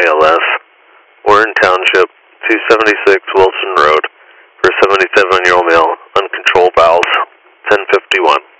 ILS, Warren Township, 276 Wilson Road, for a 77-year-old male, uncontrolled bowels, 10:51.